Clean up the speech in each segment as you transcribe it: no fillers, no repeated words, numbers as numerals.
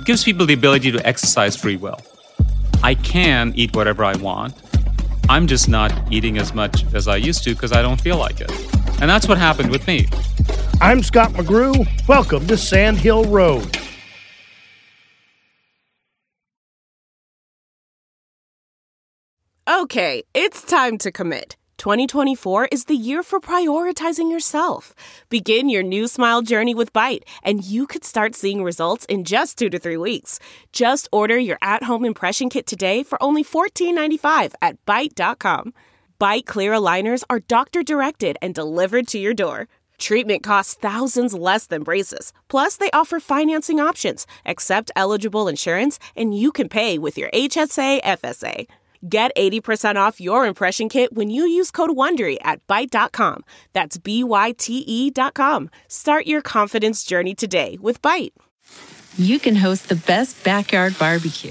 gives people the ability to exercise free will. I can eat whatever I want. I'm just not eating as much as I used to because I don't feel like it. And that's what happened with me. I'm Scott McGrew. Welcome to Sand Hill Road. Okay, it's time to commit. 2024 is the year for prioritizing yourself. Begin your new smile journey with Byte, and you could start seeing results in just 2 to 3 weeks. Just order your at-home impression kit today for only $14.95 at Byte.com. Byte Clear aligners are doctor-directed and delivered to your door. Treatment costs thousands less than braces. Plus, they offer financing options, accept eligible insurance, and you can pay with your HSA FSA. Get 80% off your impression kit when you use code WONDERY at Byte.com. That's BYTE.com. Start your confidence journey today with Byte. You can host the best backyard barbecue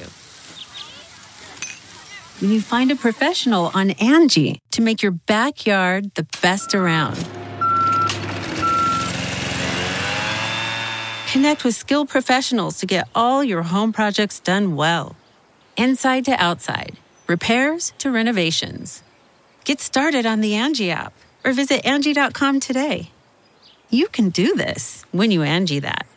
when you find a professional on Angie to make your backyard the best around. Connect with skilled professionals to get all your home projects done well. Inside to outside. Repairs to renovations. Get started on the Angie app or visit Angie.com today. You can do this when you Angie that.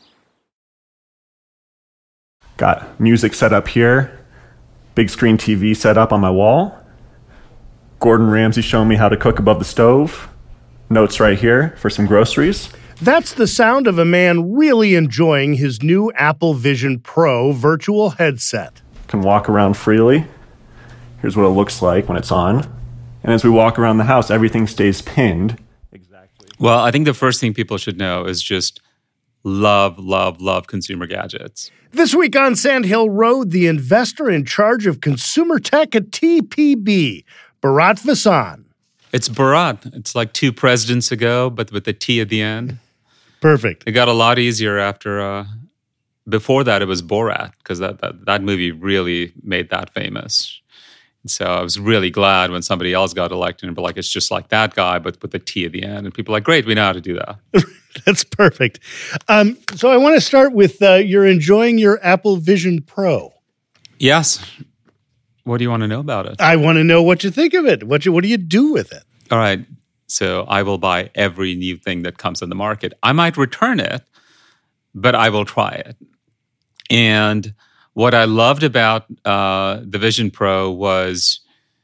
Got music set up here. Big screen TV set up on my wall. Gordon Ramsay showing me how to cook above the stove. Notes right here for some groceries. That's the sound of a man really enjoying his new Apple Vision Pro virtual headset. Can walk around freely. Here's what it looks like when it's on. And as we walk around the house, everything stays pinned. Exactly. Well, I think the first thing people should know is just love consumer gadgets. This week on Sand Hill Road, the investor in charge of consumer tech at TPB, Bharat Vassan. It's Bharat. It's like 2 presidents ago, but with the T at the end. Perfect. It got a lot easier after... before that, it was Borat, because that movie really made that famous. So I was really glad when somebody else got elected and be like, it's just like that guy, but with the T at the end. And people are like, great, we know how to do that. That's perfect. So I want to start with you're enjoying your Apple Vision Pro. Yes. What do you want to know about it? I want to know what you think of it. What do you do with it? All right. So I will buy every new thing that comes on the market. I might return it, but I will try it. And what I loved about the Vision Pro was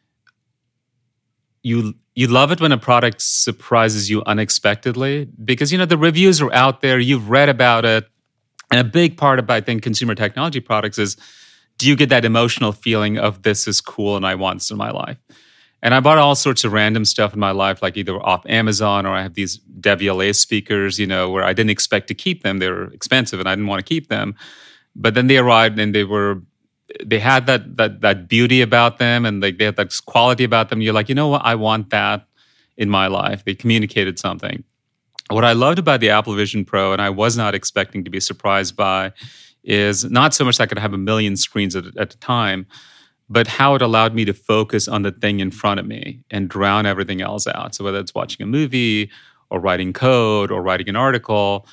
you love it when a product surprises you unexpectedly because, the reviews are out there. You've read about it. And a big part of, I think, consumer technology products is, do you get that emotional feeling of this is cool and I want this in my life? And I bought all sorts of random stuff in my life, like either off Amazon or I have these DevLA speakers, where I didn't expect to keep them. They were expensive and I didn't want to keep them. But then they arrived and they had that beauty about them and they had that quality about them. You're like, you know what? I want that in my life. They communicated something. What I loved about the Apple Vision Pro, and I was not expecting to be surprised by, is not so much that I could have 1 million screens at a time, but how it allowed me to focus on the thing in front of me and drown everything else out. So whether it's watching a movie or writing code or writing an article,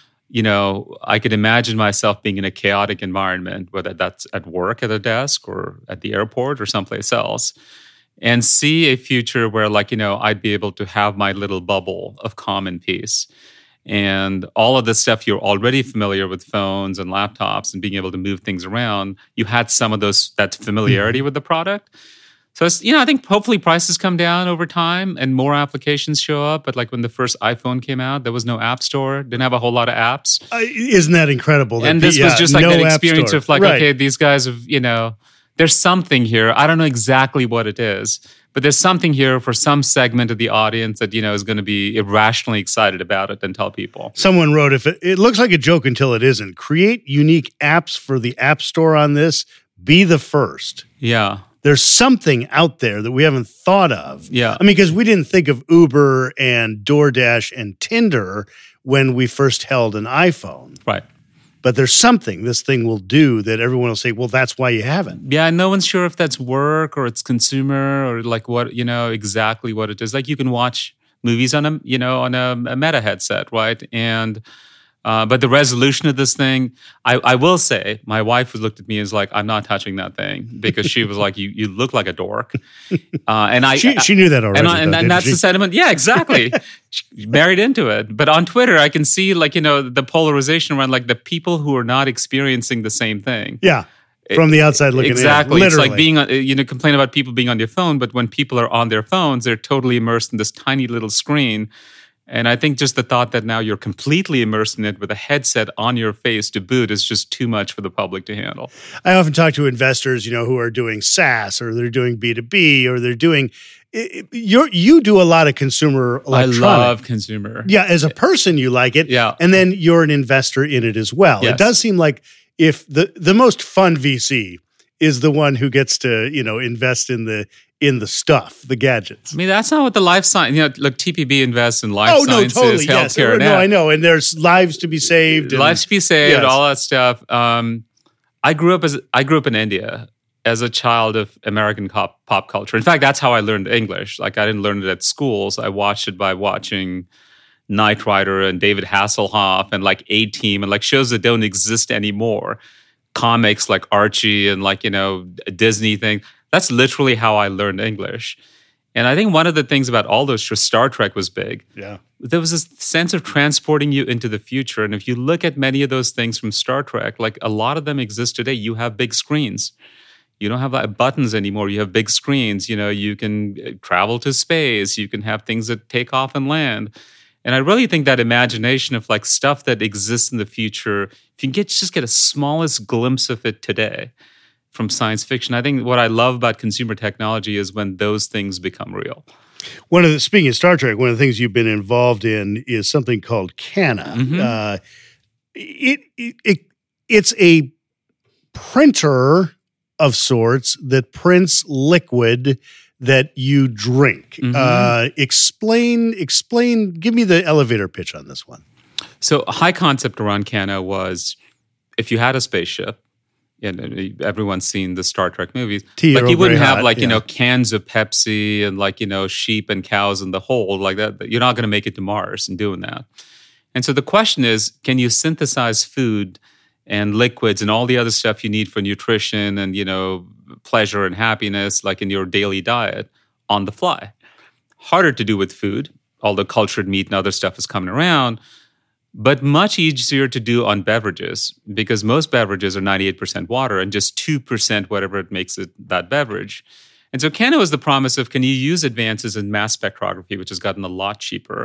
I could imagine myself being in a chaotic environment, whether that's at work at a desk or at the airport or someplace else, and see a future where, I'd be able to have my little bubble of calm and peace. And all of the stuff you're already familiar with phones and laptops and being able to move things around, you had some of that familiarity with the product. So, I think hopefully prices come down over time and more applications show up. But like when the first iPhone came out, there was no app store, didn't have a whole lot of apps. Isn't that incredible? And this was just like that experience of like, okay, these guys have, there's something here. I don't know exactly what it is, but there's something here for some segment of the audience that, is going to be irrationally excited about it and tell people. Someone wrote, if it looks like a joke until it isn't, create unique apps for the App Store on this, be the first. Yeah. There's something out there that we haven't thought of. Yeah. I mean, because we didn't think of Uber and DoorDash and Tinder when we first held an iPhone. Right. But there's something this thing will do that everyone will say, well, that's why you haven't. Yeah, no one's sure if that's work or it's consumer or like what, exactly what it is. Like you can watch movies on a Meta headset, right? And But the resolution of this thing, I will say, my wife looked at me and was like, "I'm not touching that thing," because she was like, "You look like a dork," and she knew that already, and that's the sentiment. Yeah, exactly. She married into it. But on Twitter, I can see the polarization around the people who are not experiencing the same thing. Yeah. From the outside looking in. Exactly. Literally. It's like being, complain about people being on their phone, but when people are on their phones, they're totally immersed in this tiny little screen. And I think just the thought that now you're completely immersed in it with a headset on your face to boot is just too much for the public to handle. I often talk to investors, who are doing SaaS or they're doing B2B or they're doing you do a lot of consumer electronics. I love consumer. Yeah, as a person you like it. Yeah. And then you're an investor in it as well. Yes. It does seem like if the most fun VC is the one who gets to, invest in the stuff, the gadgets. I mean, that's not what the life science, look, TPB invests in life sciences, totally, healthcare. Yes. No, I know. And there's lives to be saved. Lives to be saved, yes. all that stuff. I grew up in India as a child of American pop culture. In fact, that's how I learned English. I didn't learn it at schools. I watched it by watching Knight Rider and David Hasselhoff and A-Team and shows that don't exist anymore. Comics like Archie and Disney thing. That's literally how I learned English. And I think one of the things about all those shows, Star Trek was big. Yeah. There was this sense of transporting you into the future. And if you look at many of those things from Star Trek, a lot of them exist today. You have big screens. You don't have buttons anymore. You have big screens. You can travel to space. You can have things that take off and land. And I really think that imagination of stuff that exists in the future, if you can just get a smallest glimpse of it today from science fiction, I think what I love about consumer technology is when those things become real. Speaking of Star Trek, one of the things you've been involved in is something called Canna. Mm-hmm. It's a printer of sorts that prints liquid that you drink. Mm-hmm. Explain, give me the elevator pitch on this one. So a high concept around Canna was if you had a spaceship, and everyone's seen the Star Trek movies, you wouldn't have cans of Pepsi and sheep and cows in the hold like that. You're not going to make it to Mars in doing that. And so the question is, can you synthesize food and liquids and all the other stuff you need for nutrition and, pleasure and happiness, in your daily diet on the fly? Harder to do with food, although cultured meat and other stuff is coming around, but much easier to do on beverages because most beverages are 98% water and just 2% whatever it makes it that beverage. And so Canna was the promise of, can you use advances in mass spectrography, which has gotten a lot cheaper,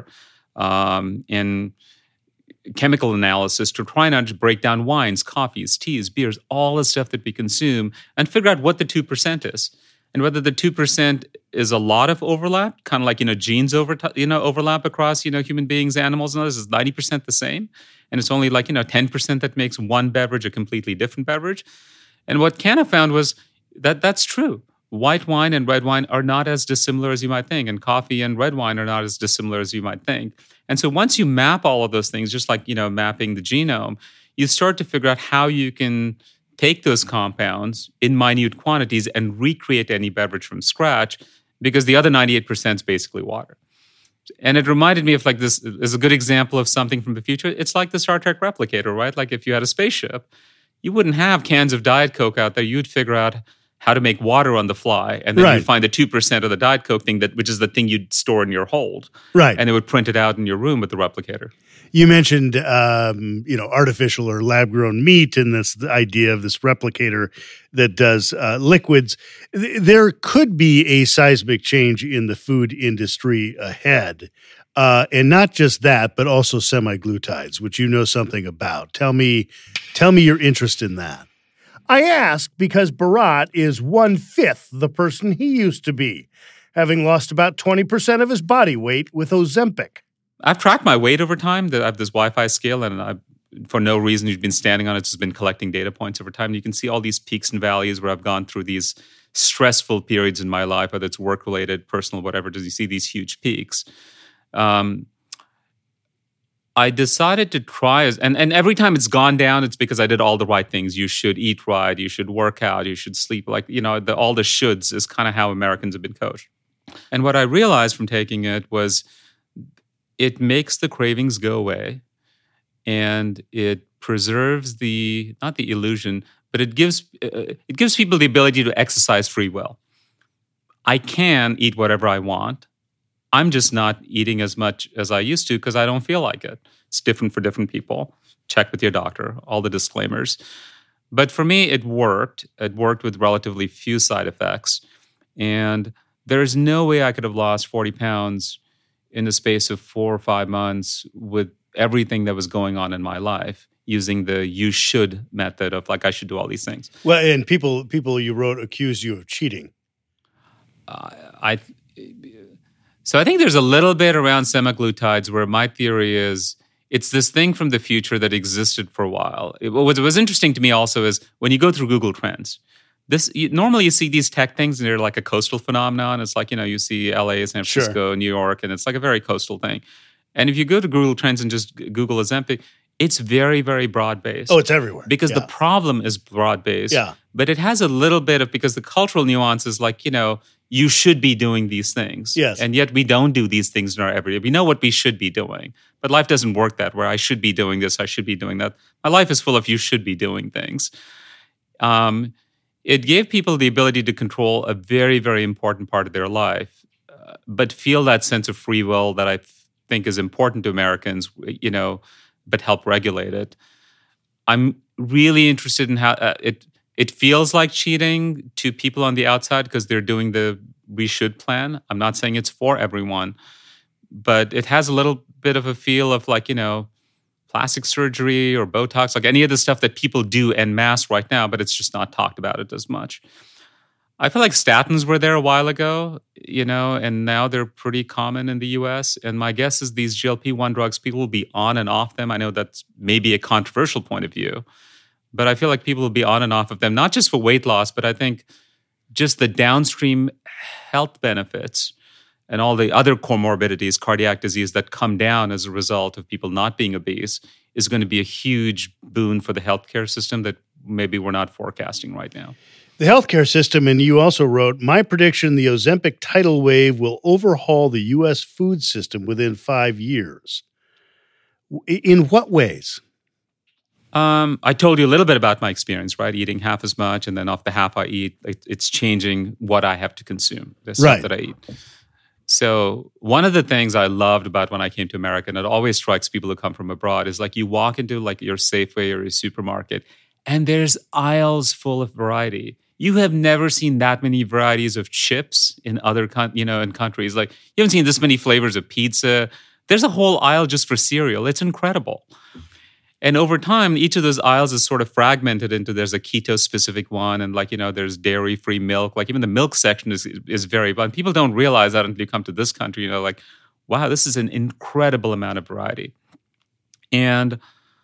in chemical analysis to try and just break down wines, coffees, teas, beers, all the stuff that we consume and figure out what the 2% is. And whether the 2% is a lot of overlap, kind of genes overlap across, human beings, animals, and others, is 90% the same. And it's only 10% that makes one beverage a completely different beverage. And what Canna found was that that's true. White wine and red wine are not as dissimilar as you might think, and coffee and red wine are not as dissimilar as you might think. And so once you map all of those things, just mapping the genome, you start to figure out how you can take those compounds in minute quantities and recreate any beverage from scratch because the other 98% is basically water. And it reminded me of this is a good example of something from the future. It's like the Star Trek replicator, right? If you had a spaceship, you wouldn't have cans of Diet Coke out there. You'd figure out how to make water on the fly, and then you'd find the 2% of the Diet Coke thing, which is the thing you'd store in your hold. Right. And it would print it out in your room with the replicator. You mentioned, artificial or lab-grown meat and the idea of this replicator that does liquids. There could be a seismic change in the food industry ahead. And not just that, but also semaglutides, which you know something about. Tell me your interest in that. I ask because Bharat is 1/5 the person he used to be, having lost about 20% of his body weight with Ozempic. I've tracked my weight over time. I have this Wi-Fi scale, and for no reason, you've been standing on it. It's just been collecting data points over time. You can see all these peaks and valleys where I've gone through these stressful periods in my life, whether it's work-related, personal, whatever. You see these huge peaks. I decided to try, and every time it's gone down, it's because I did all the right things. You should eat right, you should work out, you should sleep. All the shoulds is kind of how Americans have been coached. And what I realized from taking it was it makes the cravings go away. and it preserves not the illusion, but it gives people the ability to exercise free will. I can eat whatever I want. I'm just not eating as much as I used to because I don't feel like it. It's different for different people. Check with your doctor, all the disclaimers. But for me, it worked. It worked with relatively few side effects. And there's no way I could have lost 40 pounds in the space of 4 or 5 months with everything that was going on in my life using the you should method of like I should do all these things. Well, and people you wrote accused you of cheating. So I think there's a little bit around semaglutides where my theory is it's this thing from the future that existed for a while. What was interesting to me also is when you go through Google Trends, normally you see these tech things and they're like a coastal phenomenon. It's like, you see LA, San Francisco, New York, and it's like a very coastal thing. And if you go to Google Trends and just Google Ozempic, it's very, very broad-based. Oh, it's everywhere. Because the problem is broad-based. Yeah. But it has a little bit of, because the cultural nuance is like, you should be doing these things. Yes. And yet we don't do these things in our everyday. We know what we should be doing. But life doesn't work that way. I should be doing this. I should be doing that. My life is full of you should be doing things. It gave people the ability to control a very, very important part of their life, but feel that sense of free will that I think is important to Americans, but help regulate it. I'm really interested in how it feels like cheating to people on the outside because they're doing the we should plan. I'm not saying it's for everyone, but it has a little bit of a feel of like, plastic surgery or Botox, like any of the stuff that people do en masse right now, but it's just not talked about it as much. I feel like statins were there a while ago, and now they're pretty common in the US. And my guess is these GLP-1 drugs, people will be on and off them. I know that's maybe a controversial point of view, but I feel like people will be on and off of them, not just for weight loss, but I think just the downstream health benefits and all the other comorbidities, cardiac disease that come down as a result of people not being obese is going to be a huge boon for the healthcare system that maybe we're not forecasting right now. The healthcare system, and you also wrote, my prediction, the Ozempic tidal wave will overhaul the U.S. food system within 5 years. In what ways? I told you a little bit about my experience, right? Eating half as much, and then off the half I eat, it's changing what I have to consume, the stuff that I eat. So one of the things I loved about when I came to America, and it always strikes people who come from abroad, is like you walk into like your Safeway or your supermarket, and there's aisles full of variety. You have never seen that many varieties of chips in other in countries. Like you haven't seen this many flavors of pizza. There's a whole aisle just for cereal. It's incredible. And over time, each of those aisles is sort of fragmented into there's a keto-specific one, and there's dairy-free milk. Like even the milk section is very fun. People don't realize that until you come to this country. Like, wow, this is an incredible amount of variety. And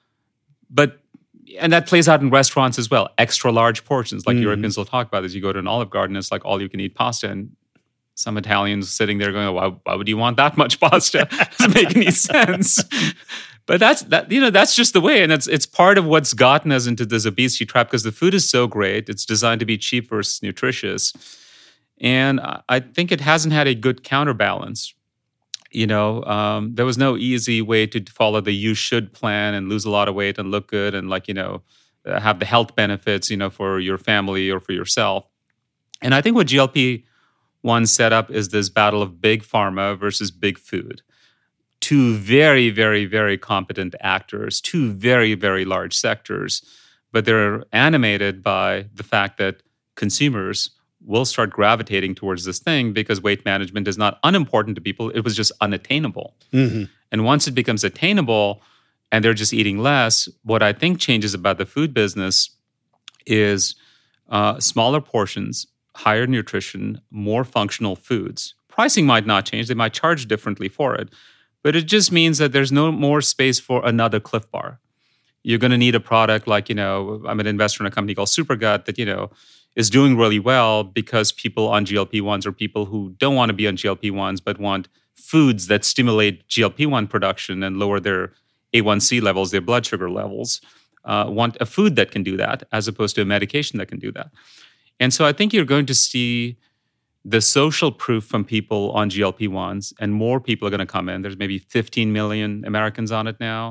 that plays out in restaurants as well. Extra large portions, like Europeans will talk about. As you go to an Olive Garden, it's like all you can eat pasta, and some Italians sitting there going, "Why would you want that much pasta? Doesn't make any sense." But that's just the way, and it's part of what's gotten us into this obesity trap because the food is so great. It's designed to be cheap versus nutritious, and I think it hasn't had a good counterbalance. There was no easy way to follow the you should plan and lose a lot of weight and look good and have the health benefits, for your family or for yourself. And I think what GLP-1 set up is this battle of big pharma versus big food. Two very, very, very competent actors, two very, very large sectors, but they're animated by the fact that consumers will start gravitating towards this thing because weight management is not unimportant to people. It was just unattainable. Mm-hmm. And once it becomes attainable and they're just eating less, what I think changes about the food business is smaller portions, higher nutrition, more functional foods. Pricing might not change. They might charge differently for it. But it just means that there's no more space for another Cliff Bar. You're going to need a product like, I'm an investor in a company called Supergut that, is doing really well because people on GLP-1s are people who don't want to be on GLP-1s but want foods that stimulate GLP-1 production and lower their A1C levels, their blood sugar levels, want a food that can do that as opposed to a medication that can do that. And so I think you're going to see the social proof from people on GLP-1s, and more people are going to come in. There's maybe 15 million Americans on it now.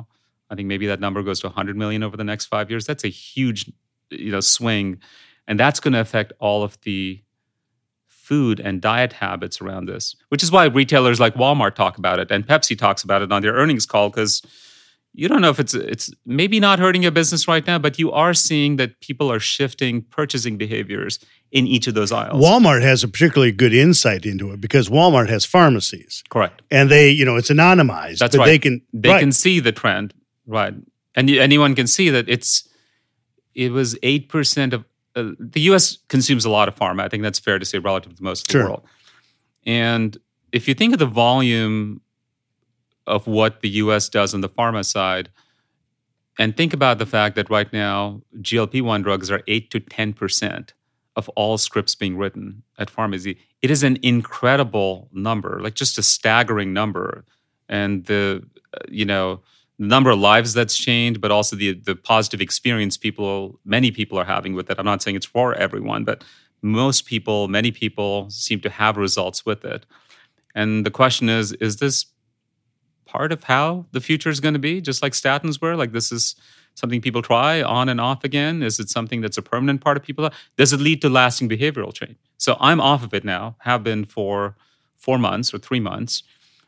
I think maybe that number goes to 100 million over the next 5 years. That's a huge, swing. And that's going to affect all of the food and diet habits around this, which is why retailers like Walmart talk about it and Pepsi talks about it on their earnings call, because you don't know if it's maybe not hurting your business right now, but you are seeing that people are shifting purchasing behaviors in each of those aisles. Walmart has a particularly good insight into it because Walmart has pharmacies. Correct. And they, it's anonymized. That's but right. They can see the trend, right? And anyone can see that it was 8% of the U.S. consumes a lot of pharma. I think that's fair to say relative to most of the world. And if you think of the volume of what the U.S. does on the pharma side, and think about the fact that right now GLP-1 drugs are 8 to 10% of all scripts being written at pharmacy. It is an incredible number, like just a staggering number. And the number of lives that's changed, but also the positive experience many people are having with it. I'm not saying it's for everyone, but many people seem to have results with it. And the question is this part of how the future is going to be, just like statins were? Like, this is something people try on and off again? Is it something that's a permanent part of people? Does it lead to lasting behavioral change? So I'm off of it now, have been for 4 months or 3 months,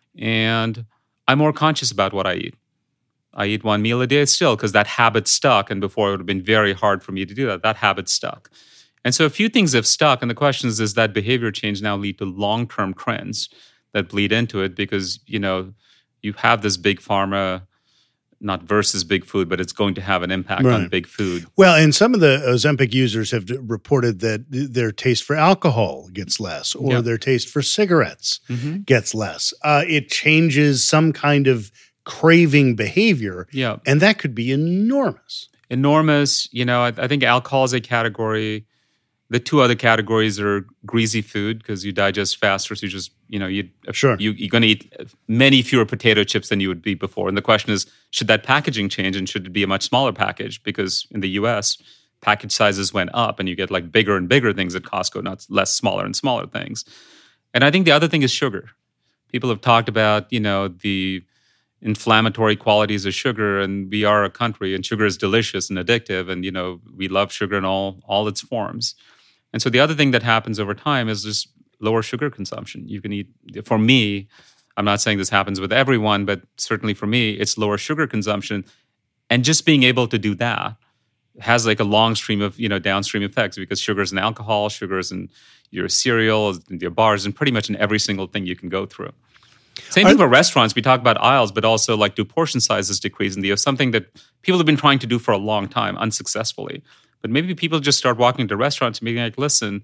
and I'm more conscious about what I eat. I eat one meal a day still because that habit stuck, and before it would have been very hard for me to do that. That habit stuck. And so a few things have stuck, and the question is, does that behavior change now lead to long-term trends that bleed into it? Because, you have this big pharma, not versus big food, but it's going to have an impact on big food. Well, and some of the Ozempic users have reported that their taste for alcohol gets less, or their taste for cigarettes gets less. It changes some kind of craving behavior, and that could be enormous. Enormous. I think alcohol is a category. The two other categories are greasy food because you digest faster, so you just, you're going to eat many fewer potato chips than you would be before. And the question is, should that packaging change, and should it be a much smaller package? Because in the U.S., package sizes went up and you get like bigger and bigger things at Costco, not less smaller and smaller things. And I think the other thing is sugar. People have talked about, the inflammatory qualities of sugar, and we are a country, and sugar is delicious and addictive, and we love sugar in all its forms. And so the other thing that happens over time is just lower sugar consumption. You can eat, for me, I'm not saying this happens with everyone, but certainly for me, it's lower sugar consumption, and just being able to do that has like a long stream of downstream effects, because sugar is in alcohol, sugar is in your cereal, in your bars, and pretty much in every single thing you can go through. Same thing for restaurants. We talk about aisles, but also like, do portion sizes decrease? And something that people have been trying to do for a long time unsuccessfully. But maybe people just start walking to restaurants and being like, listen,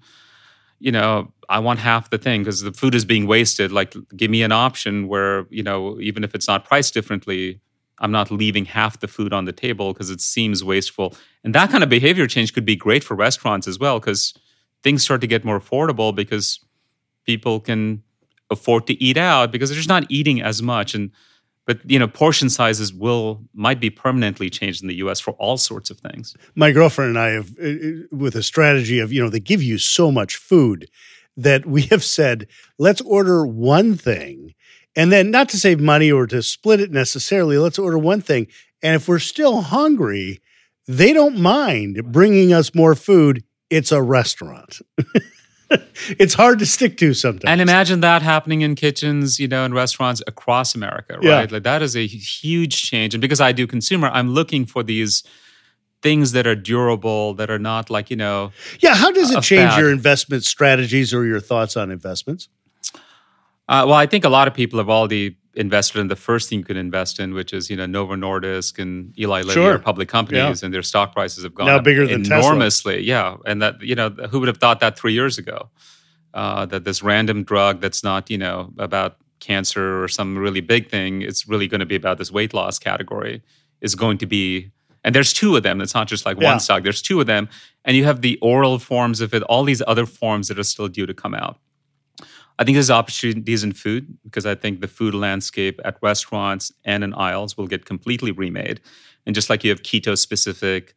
I want half the thing because the food is being wasted. Like, give me an option where, even if it's not priced differently, I'm not leaving half the food on the table because it seems wasteful. And that kind of behavior change could be great for restaurants as well, because things start to get more affordable because people can afford to eat out because they're just not eating as much. But portion sizes might be permanently changed in the U.S. for all sorts of things. My girlfriend and I have, with a strategy of, they give you so much food that we have said, let's order one thing, and then not to save money or to split it necessarily, let's order one thing. And if we're still hungry, they don't mind bringing us more food. It's a restaurant. It's hard to stick to sometimes. And imagine that happening in kitchens, in restaurants across America, right? Yeah. Like, that is a huge change. And because I do consumer, I'm looking for these things that are durable, that are not like, Yeah, how does it change your investment strategies or your thoughts on investments? Well, I think a lot of people have already invested in the first thing you can invest in, which is, Novo Nordisk and Eli Lilly are public companies, and their stock prices have gone now up bigger than enormously. Tesla. Yeah. And that, who would have thought that 3 years ago? That this random drug that's not, about cancer or some really big thing, it's really going to be about this weight loss category is going to be, and there's two of them. It's not just like one stock. There's two of them. And you have the oral forms of it, all these other forms that are still due to come out. I think there's opportunities in food because I think the food landscape at restaurants and in aisles will get completely remade. And just like you have keto-specific,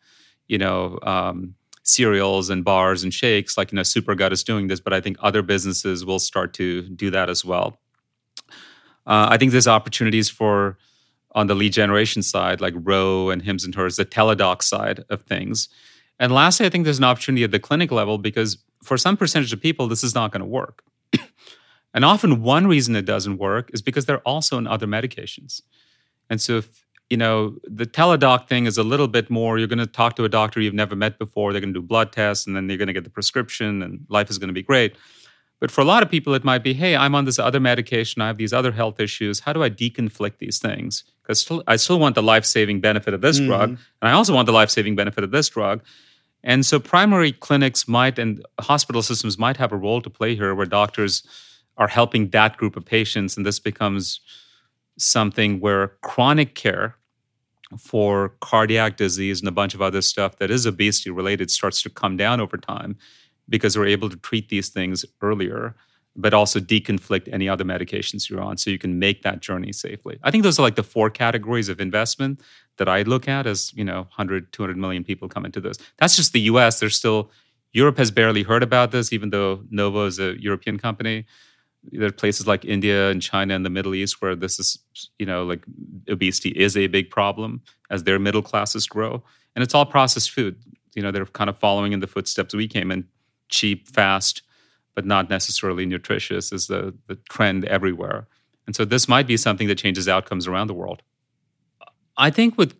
cereals and bars and shakes, like, Supergut is doing this, but I think other businesses will start to do that as well. I think there's opportunities for on the lead generation side, like Roe and Hims and Hers, the teledoc side of things. And lastly, I think there's an opportunity at the clinic level because for some percentage of people, this is not going to work. And often one reason it doesn't work is because they're also on other medications. And so if, the teledoc thing is a little bit more, you're going to talk to a doctor you've never met before, they're going to do blood tests, and then you're going to get the prescription, and life is going to be great. But for a lot of people, it might be, hey, I'm on this other medication, I have these other health issues. How do I deconflict these things? Because I still want the life-saving benefit of this drug, and I also want the life-saving benefit of this drug. And so primary clinics and hospital systems might have a role to play here where doctors are helping that group of patients, and this becomes something where chronic care for cardiac disease and a bunch of other stuff that is obesity related starts to come down over time because we're able to treat these things earlier, but also deconflict any other medications you're on so you can make that journey safely. I think those are like the 4 categories of investment that I look at as, 100, 200 million people come into this. That's just the US. Europe has barely heard about this, even though Novo is a European company. There are places like India and China and the Middle East where this is, like obesity is a big problem as their middle classes grow. And it's all processed food. They're kind of following in the footsteps we came in. Cheap, fast, but not necessarily nutritious is the trend everywhere. And so this might be something that changes outcomes around the world. I think with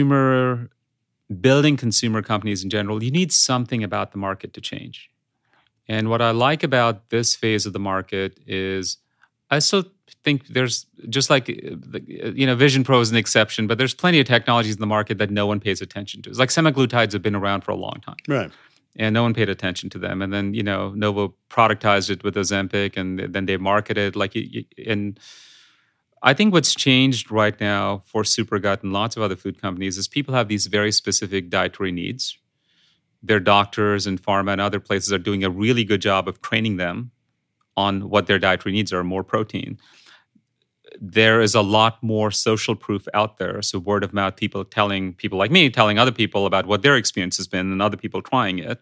building consumer companies in general, you need something about the market to change. And what I like about this phase of the market is I still think there's just like, Vision Pro is an exception, but there's plenty of technologies in the market that no one pays attention to. It's like semaglutides have been around for a long time. Right. And no one paid attention to them. And then, Novo productized it with Ozempic, and then they marketed and I think what's changed right now for Supergut and lots of other food companies is people have these very specific dietary needs. Their doctors and pharma and other places are doing a really good job of training them on what their dietary needs are, more protein. There is a lot more social proof out there. So word of mouth, people like me, telling other people about what their experience has been and other people trying it.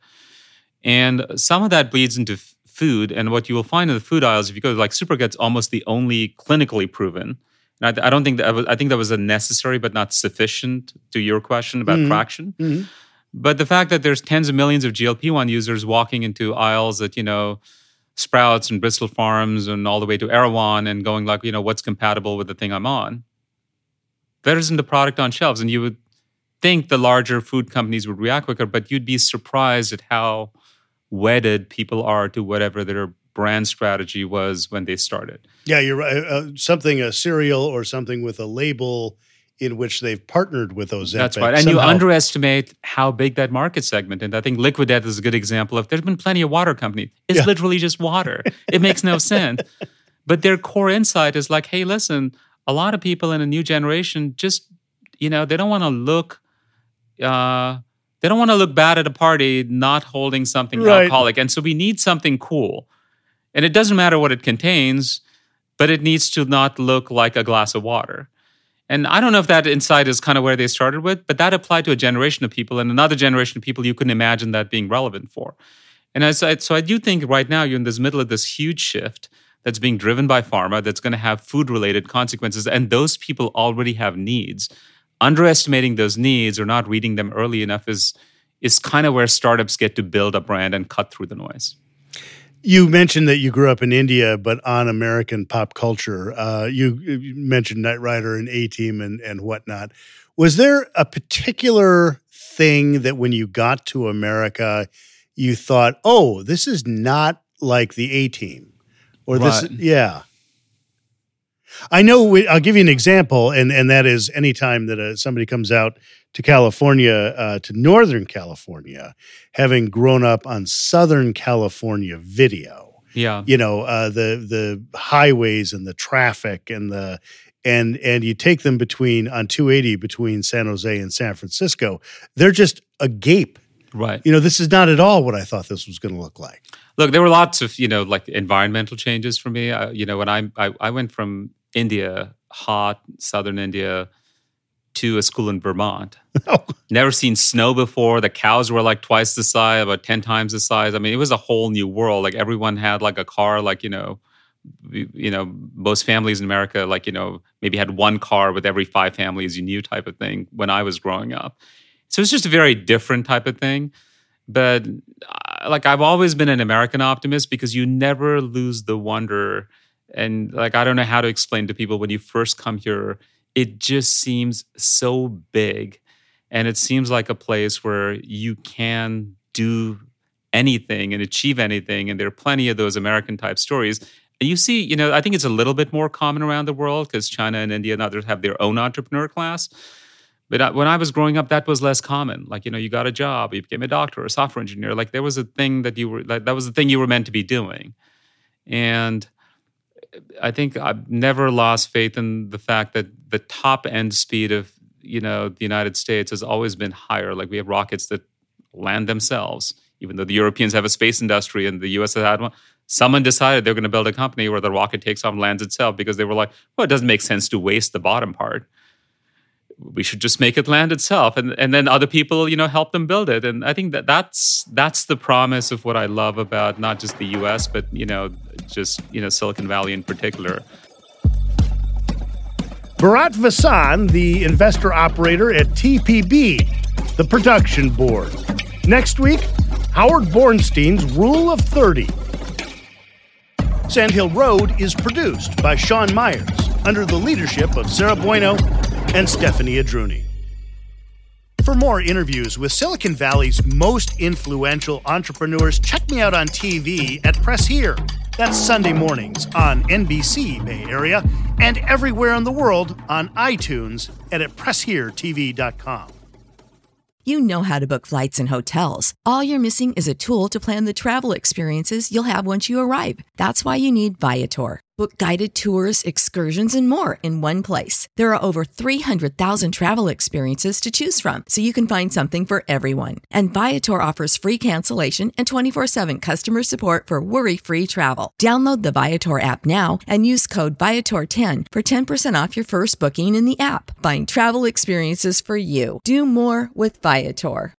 And some of that bleeds into food. And what you will find in the food aisles, if you go to Supergut's almost the only clinically proven. And I don't think I think that was a necessary but not sufficient to your question about traction. Mm-hmm. But the fact that there's tens of millions of GLP-1 users walking into aisles at, Sprouts and Bristol Farms and all the way to Erewhon and going what's compatible with the thing I'm on? There isn't the product on shelves. And you would think the larger food companies would react quicker, but you'd be surprised at how wedded people are to whatever their brand strategy was when they started. Yeah, you're right. A cereal or something with a label in which they've partnered with Ozempic. That's right. And you underestimate how big that market segment is. And I think Liquid Death is a good example of, there's been plenty of water companies. It's literally just water. It makes no sense. But their core insight is like, hey, listen, a lot of people in a new generation just, they don't want to look, bad at a party not holding something alcoholic. And so we need something cool. And it doesn't matter what it contains, but it needs to not look like a glass of water. And I don't know if that insight is kind of where they started with, but that applied to a generation of people and another generation of people you couldn't imagine that being relevant for. And so I do think right now you're in this middle of this huge shift that's being driven by pharma that's going to have food-related consequences, and those people already have needs. Underestimating those needs or not reading them early enough is kind of where startups get to build a brand and cut through the noise. You mentioned that you grew up in India, but on American pop culture. You mentioned Knight Rider and A-Team and whatnot. Was there a particular thing that when you got to America, you thought, oh, this is not like the A-Team? Or this, yeah. I know, I'll give you an example, and that is anytime that somebody comes out to California, to Northern California, having grown up on Southern California video. Yeah. The highways and the traffic and you take them on 280 between San Jose and San Francisco. They're just agape. Right. This is not at all what I thought this was going to look like. Look, there were lots of, environmental changes for me. When I went from India, hot southern India, to a school in Vermont. Never seen snow before. The cows were like twice the size, about 10 times the size. I mean, it was a whole new world. Like everyone had like a car, most families in America, maybe had one car with every 5 families you knew type of thing when I was growing up. So it's just a very different type of thing. But I've always been an American optimist because you never lose the wonder. And I don't know how to explain to people when you first come here, it just seems so big. And it seems like a place where you can do anything and achieve anything. And there are plenty of those American type stories. And you see, I think it's a little bit more common around the world because China and India and others have their own entrepreneur class. But when I was growing up, that was less common. You got a job, you became a doctor or a software engineer. There was a thing that that was the thing you were meant to be doing. And I think I've never lost faith in the fact that the top end speed of, the United States has always been higher. We have rockets that land themselves, even though the Europeans have a space industry and the US has had one. Someone decided they're going to build a company where the rocket takes off and lands itself because they were like, well, it doesn't make sense to waste the bottom part. We should just make it land itself. And then other people, help them build it. And I think that's the promise of what I love about not just the US, but, Silicon Valley in particular. Bharat Vassan, the investor operator at TPB, the production board. Next week, Howard Bornstein's Rule of 30. Sandhill Road is produced by Sean Myers under the leadership of Sarah Bueno and Stephanie Adruni. For more interviews with Silicon Valley's most influential entrepreneurs, check me out on TV at Press Here. That's Sunday mornings on NBC Bay Area and everywhere in the world on iTunes and at PressHereTV.com. You know how to book flights and hotels. All you're missing is a tool to plan the travel experiences you'll have once you arrive. That's why you need Viator. Book guided tours, excursions, and more in one place. There are over 300,000 travel experiences to choose from, so you can find something for everyone. And Viator offers free cancellation and 24/7 customer support for worry-free travel. Download the Viator app now and use code Viator10 for 10% off your first booking in the app. Find travel experiences for you. Do more with Viator.